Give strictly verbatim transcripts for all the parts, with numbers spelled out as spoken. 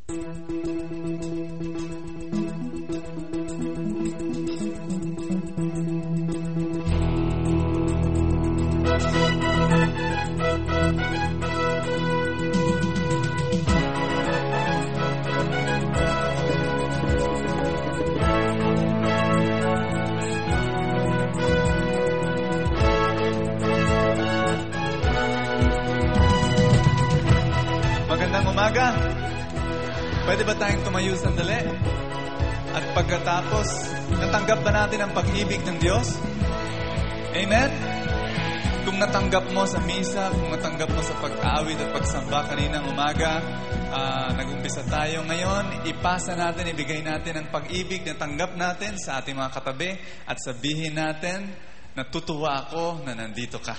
Magandang umaga. Pwede ba tayong tumayo sandali? At pagkatapos, natanggap ba natin ang pag-ibig ng Diyos? Amen? Kung natanggap mo sa misa, kung natanggap mo sa pag-awit at pagsamba kaninang umaga, uh, nag-umpisa tayo ngayon, ipasa natin, ibigay natin ang pag-ibig na tanggap natin sa ating mga katabi at sabihin natin, natutuwa ako na nandito ka.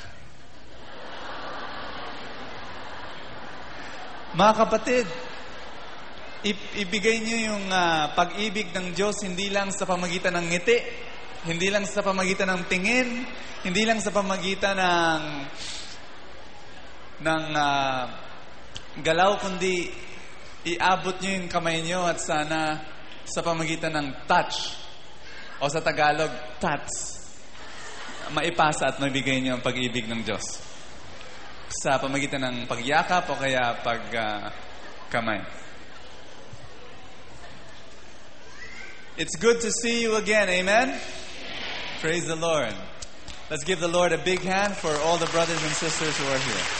Mga kapatid, ibigay niyo yung uh, pag-ibig ng Diyos hindi lang sa pamagitan ng ngiti, hindi lang sa pamagitan ng tingin, hindi lang sa pamagitan ng ng uh, galaw, kundi iabot niyo yung kamay niyo at sana sa pamagitan ng touch o sa Tagalog, tats, maipasa at mabigay niyo ang pag-ibig ng Diyos sa pamagitan ng pagyakap o kaya pag uh, kamay. It's good to see you again. Amen? Praise the Lord. Let's give the Lord a big hand for all the brothers and sisters who are here.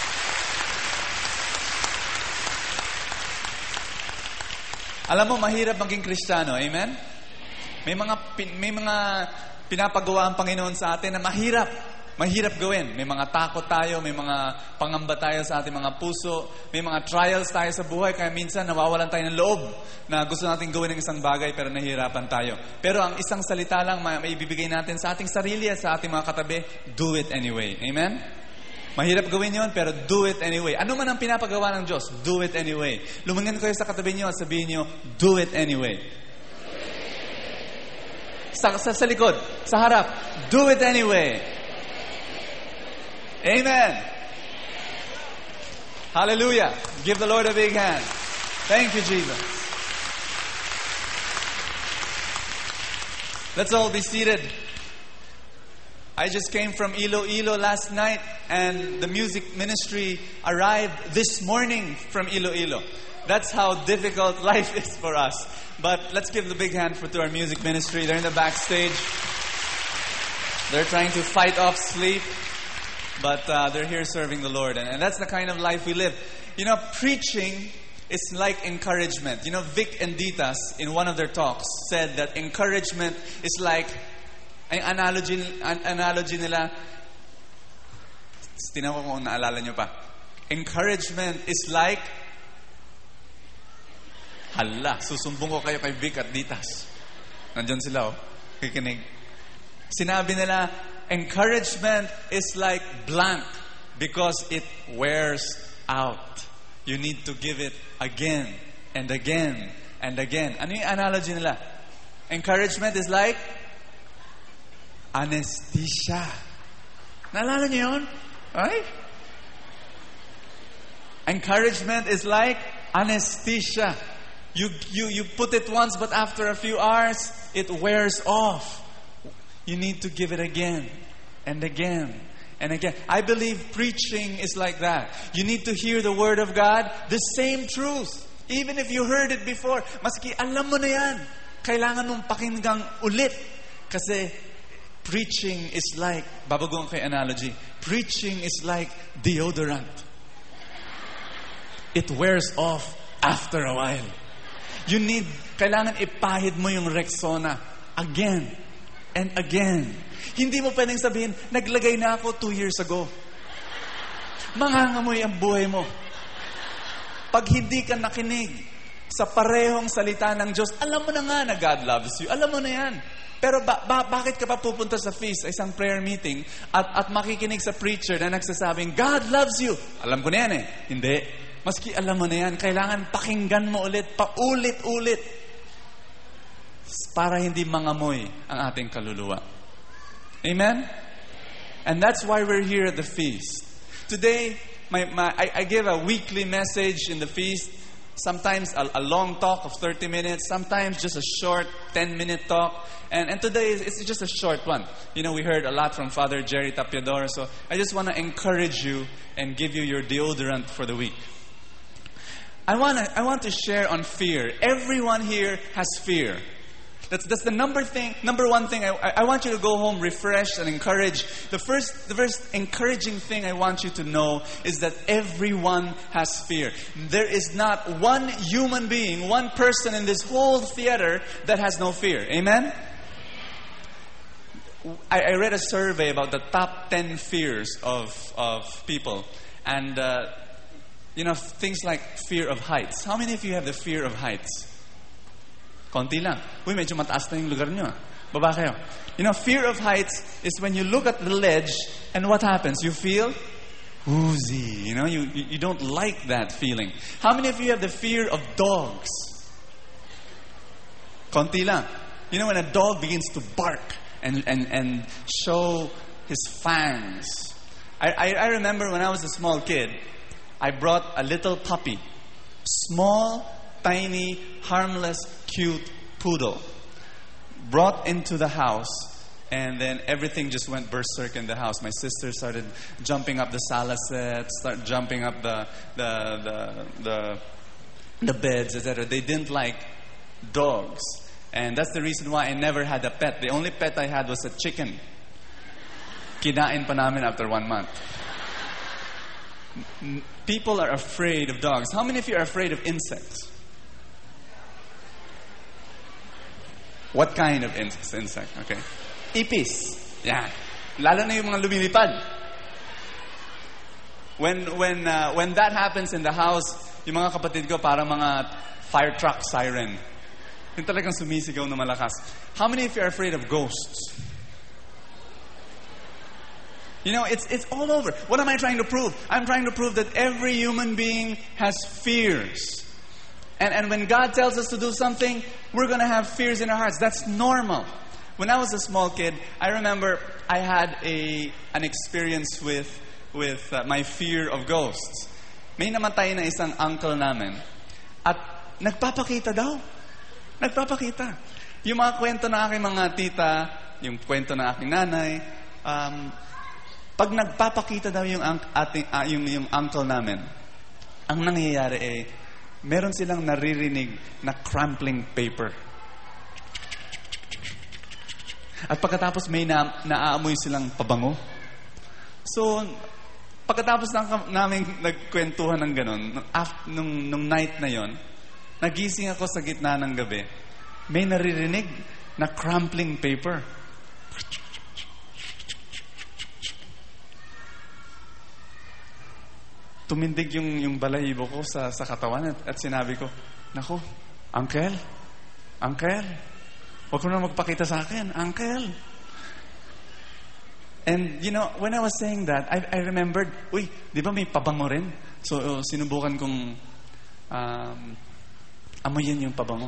Alam mo, mahirap maging Kristiyano. Amen? May mga pin, may mga pinapagawa ang Panginoon sa atin na mahirap. Mahirap gawin. May mga takot tayo, may mga pangamba tayo sa ating mga puso, may mga trials tayo sa buhay, kaya minsan nawawalan tayo ng loob na gusto natin gawin ng isang bagay pero nahihirapan tayo. Pero ang isang salita lang maibibigay natin sa ating sarili at sa ating mga katabi, do it anyway. Amen? Mahirap gawin yon pero do it anyway. Ano man ang pinapagawa ng Diyos, do it anyway. Lumingan kayo sa katabi niyo at sabihin niyo, do it anyway. Sa, sa, sa likod, sa harap, do it anyway. Amen. Hallelujah. Give the Lord a big hand. Thank you, Jesus. Let's all be seated. I just came from Iloilo last night and the music ministry arrived this morning from Iloilo. That's how difficult life is for us. But let's give the big hand for to our music ministry. They're in the backstage. They're trying to fight off sleep. But uh, they're here serving the Lord. And, and that's the kind of life we live. You know, preaching is like encouragement. You know, Vic and Ditas, in one of their talks, said that encouragement is like, ang analogy, an, analogy nila, tinan ko kung naalala nyo pa. Encouragement is like, hala, susumbong ko kayo kay Vic at Ditas. Nandyan sila, oh, kikinig. Sinabi nila, encouragement is like blank because it wears out. You need to give it again and again and again. Ano yung analogy nila? Encouragement is like anesthesia. Naalala niyo yun? Right? Encouragement is like anesthesia. You, you, you put it once, but after a few hours, it wears off. You need to give it again and again and again. I believe preaching is like that. You need to hear the Word of God, the same truth. Even if you heard it before, maski alam mo na yan, kailangan mong pakinggang ulit. Kasi preaching is like, babago kay analogy, preaching is like deodorant. It wears off after a while. You need, kailangan ipahid mo yung Rexona again and again. Hindi mo pwedeng sabihin, naglagay na ako two years ago. Mangangamoy ang buhay mo. Pag hindi ka nakinig sa parehong salita ng Diyos, alam mo na nga na God loves you. Alam mo na yan. Pero ba, ba, bakit ka pa pupunta sa feast, isang prayer meeting, at, at makikinig sa preacher na nagsasabing, God loves you. Alam ko na yan eh. Hindi. Maski alam mo na yan, kailangan pakinggan mo ulit, paulit-ulit. Para hindi mangamoy ang ating kaluluwa. Amen? And that's why we're here at the feast. Today, my, my, I, I give a weekly message in the feast Sometimes a, a long talk of thirty minutes, sometimes just a short ten minute talk. And, and today is it's just a short one. You know, we heard a lot from Father Jerry Tapiador, so I just want to encourage you and give you your deodorant for the week. I want to I want to share on fear. Everyone here has fear. That's that's the number thing, number one thing. I, I want you to go home refreshed and encouraged. The first the first encouraging thing I want you to know is that everyone has fear. There is not one human being, one person in this whole theater that has no fear. Amen? I, I read a survey about the top ten fears of of people, and uh, you know, things like fear of heights. How many of you have the fear of heights? Konti lang. Uy, medyo mataas na yung lugar nyo. Baba kayo. You know, fear of heights is when you look at the ledge and what happens? You feel woozy. You know, you, you, you don't like that feeling. How many of you have the fear of dogs? Konti lang. You know, when a dog begins to bark and, and, and show his fangs. I, I, I remember when I was a small kid, I brought a little puppy. Small, tiny, harmless, cute poodle. Brought into the house, and then everything just went berserk in the house. My sister started jumping up the sala set, start jumping up the the the the, the beds, et cetera. They didn't like dogs, and that's the reason why I never had a pet. The only pet I had was a chicken. Kinain pa namin after one month. People are afraid of dogs. How many of you are afraid of insects? What kind of insect? insect? Okay. Ipis. Yeah. Lalo na yung mga lumilipad. When when uh, when that happens in the house, yung mga kapatid ko parang mga fire truck siren. Yung talagang sumisigaw na malakas. How many of you are afraid of ghosts? You know, it's it's all over. What am I trying to prove? I'm trying to prove that every human being has fears. And and when God tells us to do something, we're going to have fears in our hearts. That's normal. When I was a small kid, I remember I had a an experience with with uh, my fear of ghosts. May namatay na isang uncle namin. At nagpapakita daw. Nagpapakita. Yung mga kwento ng aking mga tita, yung kwento ng aking nanay, um, pag nagpapakita daw yung, ating, uh, yung, yung uncle namin, ang nangyayari ay, meron silang naririnig na crumpling paper. At pagkatapos may na, naaamoy silang pabango. So, pagkatapos ng, namin nagkwentuhan ng ganun, nung, nung, nung night na yon, nagising ako sa gitna ng gabi, may naririnig na crumpling paper. Tumindig yung, yung balahibo ko sa, sa katawan at, at sinabi ko, Nako, Uncle, Uncle, huwag ko na magpakita sa akin, Uncle. And, you know, when I was saying that, I, I remembered, uy, di ba may pabango rin? So, uh, sinubukan kong um, amoyin yung pabango.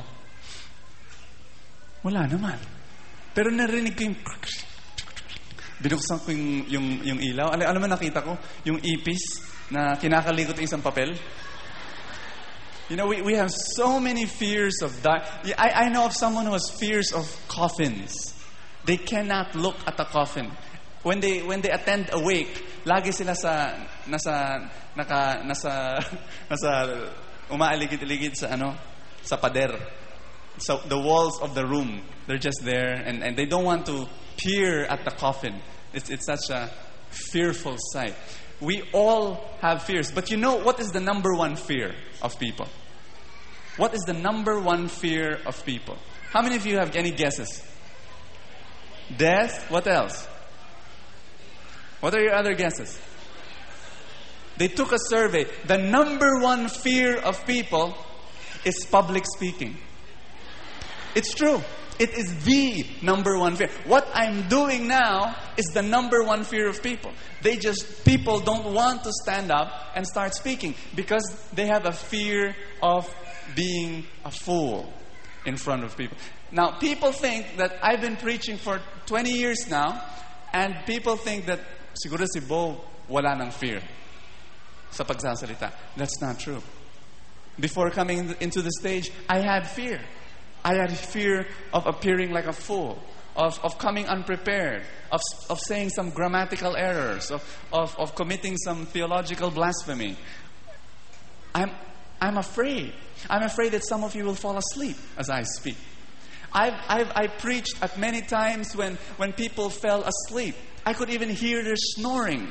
Wala naman. Pero narinig ko yung binuksan ko yung, yung, yung ilaw. Alam, alam mo, nakita ko, yung ipis na kinakalikot ng isang papel. You know, we, we have so many fears of that. I, I know of someone who has fears of coffins. They cannot look at a coffin. When they when they attend a wake, lagi sila sa nasa naka nasa nasa umaaligid-aligid sa ano, sa pader. So the walls of the room, they're just there and, and they don't want to peer at the coffin. It's it's such a fearful sight. We all have fears. But you know what is the number one fear of people? What is the number one fear of people? How many of you have any guesses? Death? What else? What are your other guesses? They took a survey. The number one fear of people is public speaking. It's true. It is the number one fear. What I'm doing now is the number one fear of people. They just, people don't want to stand up and start speaking because they have a fear of being a fool in front of people. Now, people think that I've been preaching for twenty years now, and people think that siguro si Bo wala ng fear sa pagsasalita. That's not true. before coming into the stage, I had fear. I had fear of appearing like a fool, of, of coming unprepared, of, of saying some grammatical errors, of, of, of committing some theological blasphemy. I'm, I'm afraid. I'm afraid that some of you will fall asleep as I speak. I've, I've I preached at many times when, when people fell asleep. I could even hear their snoring.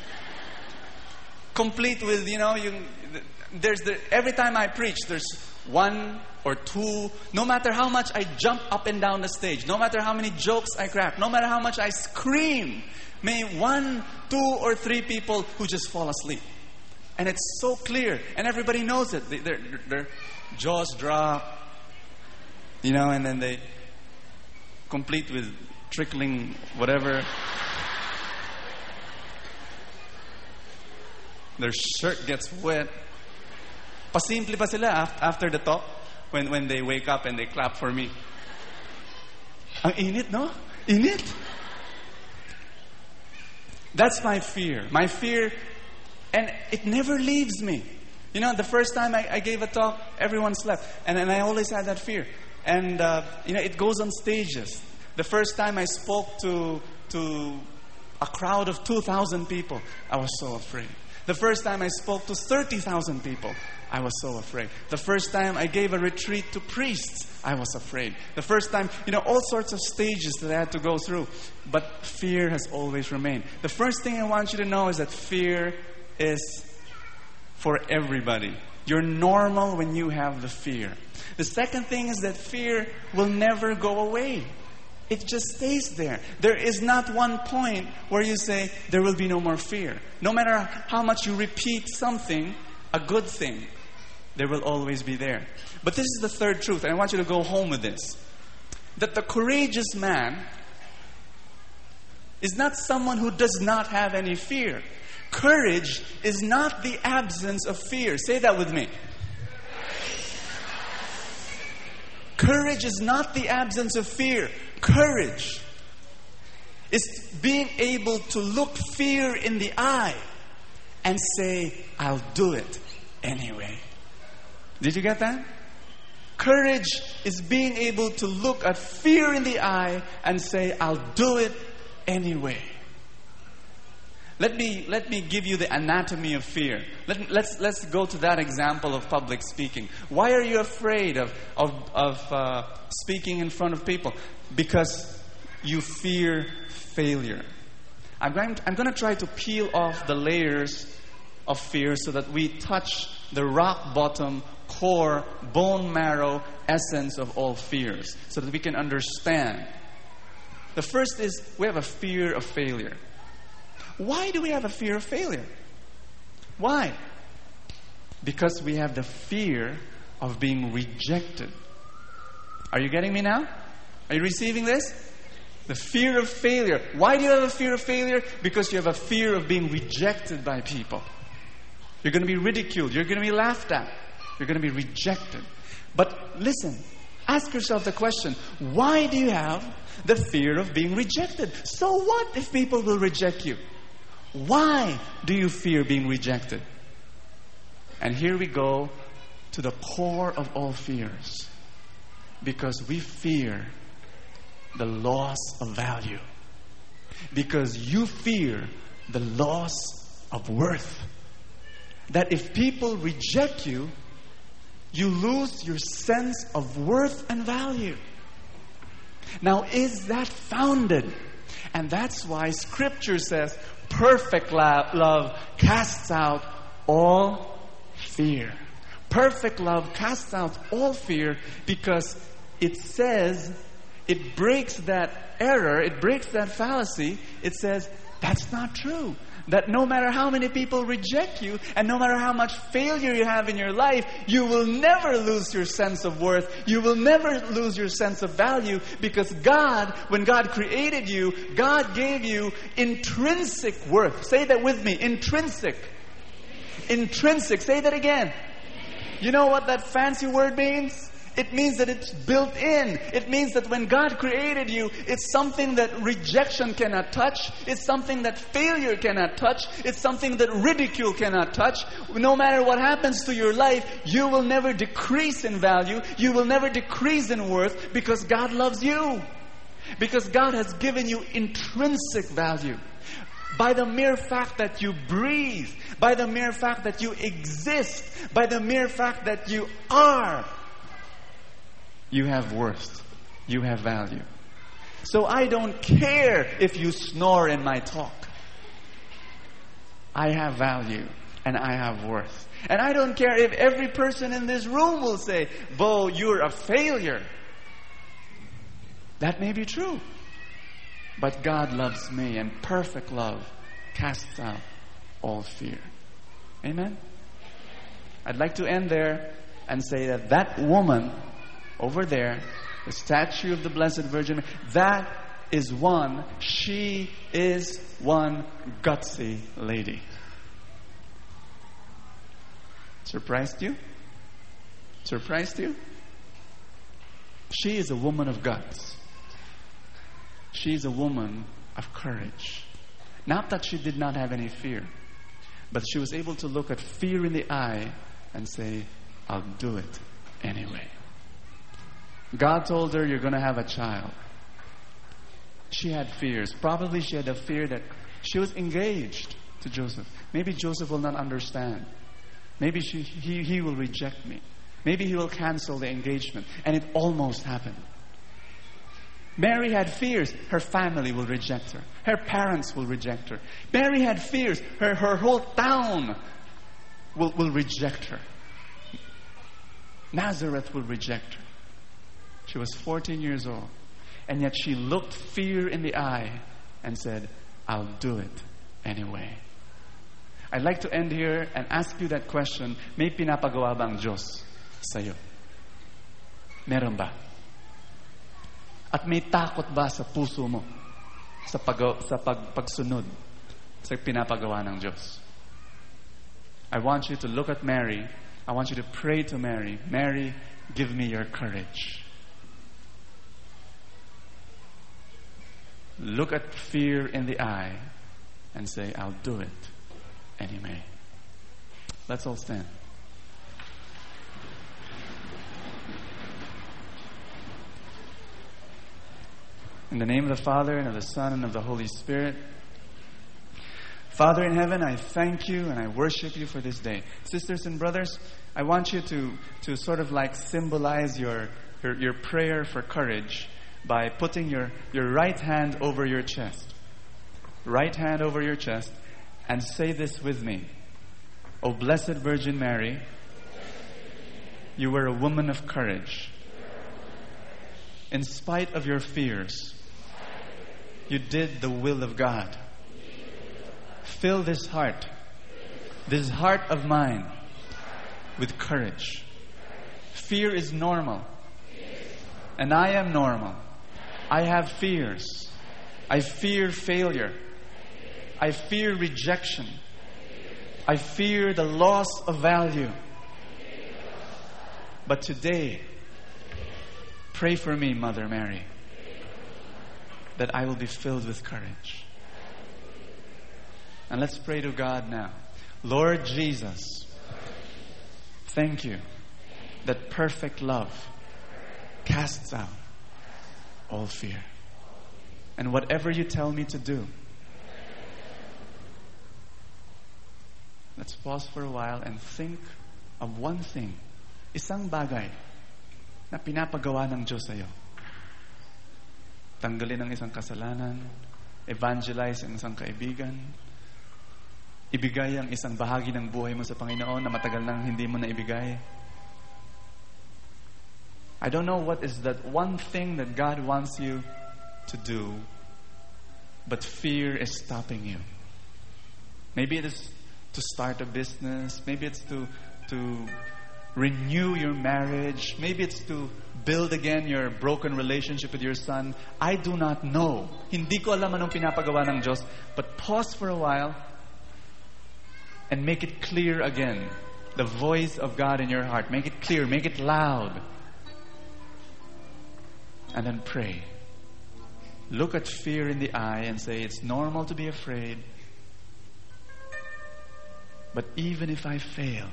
Complete with, you know, you, there's the, every time I preach, there's one or two, no matter how much I jump up and down the stage, no matter how many jokes I crack, no matter how much I scream, may one, two, or three people who just fall asleep. And it's so clear, and everybody knows it. They, their, their jaws drop, you know, and then they complete with trickling whatever. Their shirt gets wet. Pasimple pa sila after the talk, when, when they wake up and they clap for me. Ang init, no? Init. That's my fear. My fear, and it never leaves me. You know, the first time I, I gave a talk, everyone slept. And, and I always had that fear. And, uh, you know, it goes on stages. The first time I spoke to, to a crowd of two thousand people, I was so afraid. The first time I spoke to thirty thousand people, I was so afraid. The first time I gave a retreat to priests, I was afraid. The first time, you know, all sorts of stages that I had to go through. But fear has always remained. The first thing I want you to know is that fear is for everybody. You're normal when you have the fear. The second thing is that fear will never go away. It just stays there. There is not one point where you say, there will be no more fear. No matter how much you repeat something, a good thing, there will always be there. But this is the third truth, and I want you to go home with this. That the courageous man is not someone who does not have any fear. Courage is not the absence of fear. Say that with me. Courage is not the absence of fear. Courage is being able to look fear in the eye and say, I'll do it anyway. Did you get that? Courage is being able to look at fear in the eye and say, I'll do it anyway. Let me let me give you the anatomy of fear. Let, let's let's go to that example of public speaking. Why are you afraid of of, of uh, speaking in front of people? Because you fear failure. I'm going to, I'm going to try to peel off the layers of fear so that we touch the rock bottom, core, bone marrow essence of all fears, so that we can understand. The first is we have a fear of failure. Why do we have a fear of failure? Why? Because we have the fear of being rejected. Are you getting me now? Are you receiving this? The fear of failure. Why do you have a fear of failure? Because you have a fear of being rejected by people. You're going to be ridiculed. You're going to be laughed at. You're going to be rejected. But listen, ask yourself the question, why do you have the fear of being rejected? So what if people will reject you? Why do you fear being rejected? And here we go to the core of all fears. Because we fear the loss of value. Because you fear the loss of worth. That if people reject you, you lose your sense of worth and value. Now, is that founded? And that's why Scripture says, perfect love casts out all fear. Perfect love casts out all fear because it says, it breaks that error, it breaks that fallacy. It says, that's not true. That no matter how many people reject you and no matter how much failure you have in your life, you will never lose your sense of worth. You will never lose your sense of value because God, when God created you, God gave you intrinsic worth. Say that with me. Intrinsic. Intrinsic. Say that again. You know what that fancy word means? It means that it's built in. It means that when God created you, it's something that rejection cannot touch. It's something that failure cannot touch. It's something that ridicule cannot touch. No matter what happens to your life, you will never decrease in value. You will never decrease in worth because God loves you. Because God has given you intrinsic value. By the mere fact that you breathe, by the mere fact that you exist, by the mere fact that you are, you have worth. You have value. So I don't care if you snore in my talk. I have value and I have worth. And I don't care if every person in this room will say, Bo, you're a failure. That may be true. But God loves me, and perfect love casts out all fear. Amen? I'd like to end there and say that that woman over there, the statue of the Blessed Virgin, that is one, she is one gutsy lady. Surprised you? Surprised you? She is a woman of guts. She's a woman of courage. Not that she did not have any fear, but she was able to look at fear in the eye and say, I'll do it anyway. God told her, you're going to have a child. She had fears. Probably she had a fear that she was engaged to Joseph. Maybe Joseph will not understand. Maybe she, he, he will reject me. Maybe he will cancel the engagement. And it almost happened. Mary had fears. Her family will reject her. Her parents will reject her. Mary had fears. Her, her whole town will, will reject her. Nazareth will reject her. She was fourteen years old. And yet she looked fear in the eye and said, I'll do it anyway. I'd like to end here and ask you that question. May pinapagawa ba ang Diyos sa'yo? Meron ba? At may takot ba sa puso mo sa, pag, sa pag, pagsunod sa pinapagawa ng Diyos? I want you to look at Mary. I want you to pray to Mary. Mary, give me your courage. Look at fear in the eye and say, I'll do it anyway. Let's all stand. In the name of the Father, and of the Son, and of the Holy Spirit. Father in heaven, I thank you and I worship you for this day. Sisters and brothers, I want you to, to sort of like symbolize your, your, your prayer for courage by putting your, your right hand over your chest. Right hand over your chest, and say this with me. O Blessed Virgin Mary, you were a woman of courage. In spite of your fears, you did the will of God. Fill this heart, this heart of mine, with courage. Fear is normal, and I am normal. I have fears. I fear failure. I fear rejection. I fear the loss of value. But today, pray for me, Mother Mary, that I will be filled with courage. And let's pray to God now. Lord Jesus, thank you that perfect love casts out all fear. And whatever you tell me to do, let's pause for a while and think of one thing, isang bagay na pinapagawa ng Diyos sa'yo. Tanggalin ang isang kasalanan, evangelize ang isang kaibigan, ibigay ang isang bahagi ng buhay mo sa Panginoon na matagal nang hindi mo na ibigay. I don't know what is that one thing that God wants you to do, but fear is stopping you. Maybe it is to start a business. Maybe it's to to renew your marriage. Maybe it's to build again your broken relationship with your son. I do not know. Hindi ko alam anong pinapagawa ng Diyos. But pause for a while and make it clear again. The voice of God in your heart. Make it clear. Make it loud. And then pray. Look at fear in the eye and say, it's normal to be afraid. But even if I fail,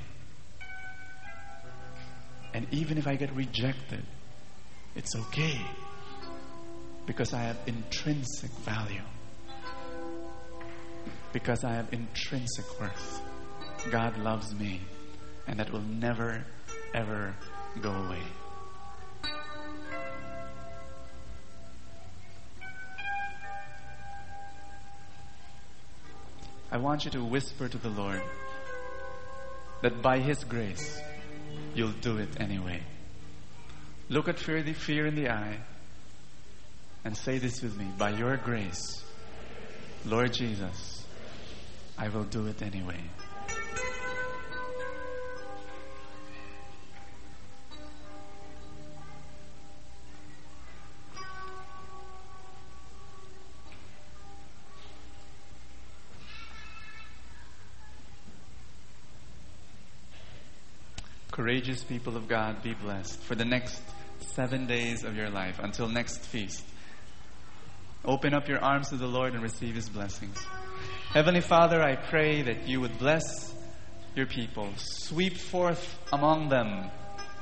and even if I get rejected, it's okay. Because I have intrinsic value. Because I have intrinsic worth. God loves me. And that will never, ever go away. I want you to whisper to the Lord that by His grace, you'll do it anyway. Look at fear, the fear in the eye and say this with me. By your grace, Lord Jesus, I will do it anyway. Courageous people of God, be blessed for the next seven days of your life until next feast. Open up your arms to the Lord and receive His blessings. Heavenly Father, I pray that you would bless your people. Sweep forth among them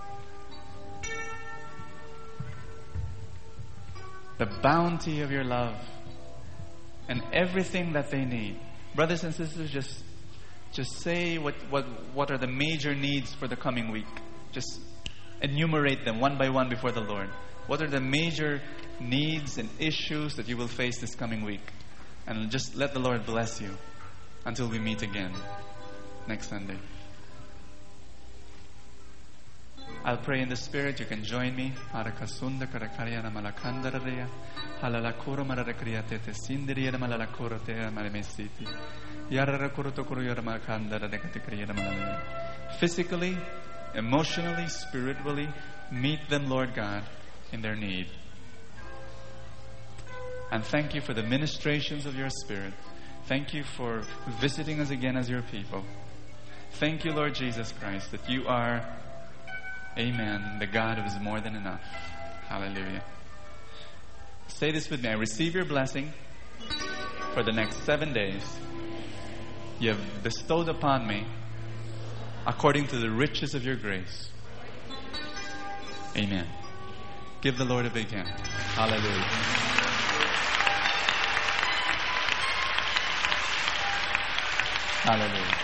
the bounty of your love and everything that they need. Brothers and sisters, just Just say what, what, what are the major needs for the coming week. Just enumerate them one by one before the Lord. What are the major needs and issues that you will face this coming week? And just let the Lord bless you until we meet again next Sunday. I'll pray in the Spirit. You can join me. Harakasunda karakaria na malakandaraya. Halalakuro mararakriya tete sindiriya na malalakuro te malemesiti. Physically, emotionally, spiritually, meet them, Lord God, in their need. And thank you for the ministrations of your Spirit. Thank you for visiting us again as your people. Thank you, Lord Jesus Christ, that you are, amen, the God who is more than enough. Hallelujah. Say this with me. I receive your blessing for the next seven days. You have bestowed upon me according to the riches of your grace. Amen. Give the Lord a big hand. Hallelujah. Hallelujah.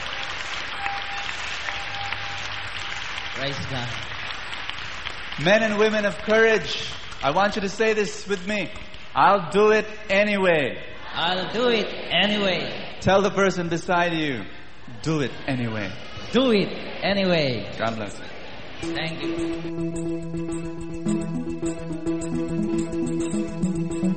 Praise God. Men and women of courage, I want you to say this with me. I'll do it anyway. I'll do it anyway. Tell the person beside you, do it anyway. Do it anyway. God bless you. Thank you.